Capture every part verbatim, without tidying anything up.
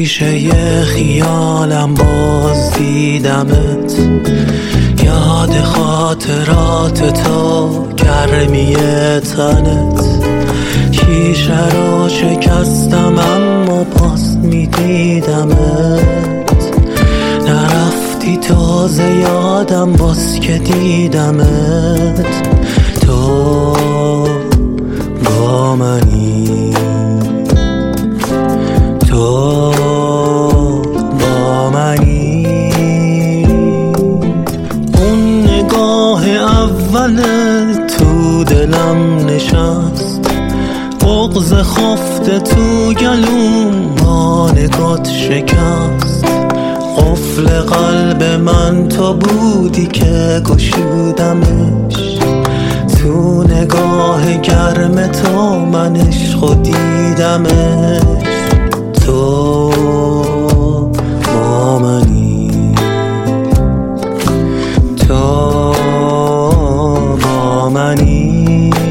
شیشه خیالم باز دیدمت، یاد خاطرات تو گرمی تنت. شیشه را شکستم اما باز میدیدمت، نرفتی تازه یادم باز که دیدمت. تو با منی، تو با منی. اون نگاه اول تو دلم نشست، بغض خفته تو گلوم با نگات شکست. قفل قلب من تو بودی که گشودمش، تو نگاه گرم تو من عشقو دیدمش. تو با منی، تو با منی.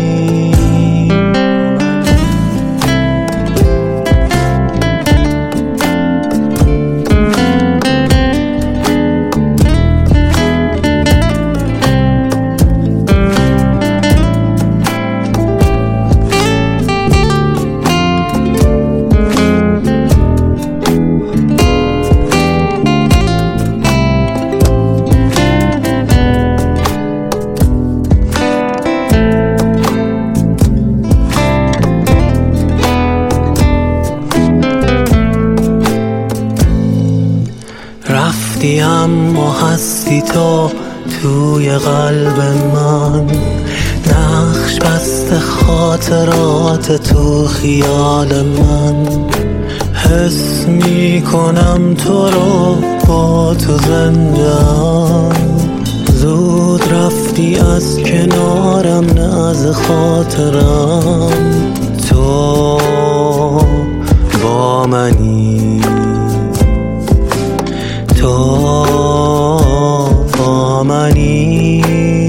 رفتی اما هستی تو توی قلب من، نقش بست خاطرات تو خیال من. حس می کنم تو رو با تو زندم، زود رفتی از کنارم نه از خاطرم. تو با منی، تو با منی.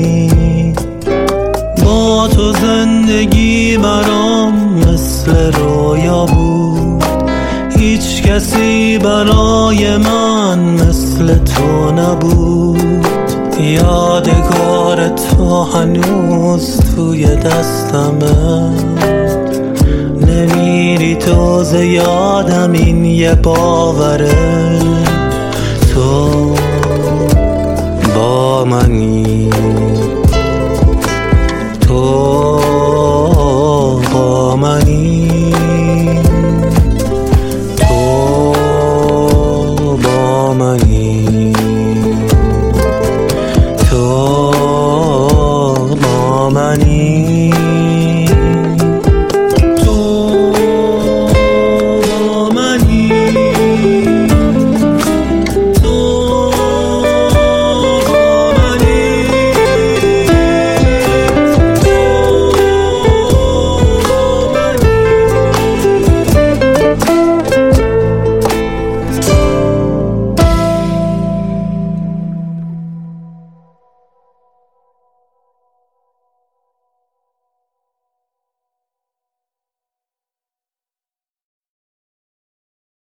با تو زندگی برام مثل رویا بود، هیچ کسی برای من مثل تو نبود. یادگار تو هنوز توی دستمه، نمیری تو ز یادم این یه باوره. تو با منی، تو با منی.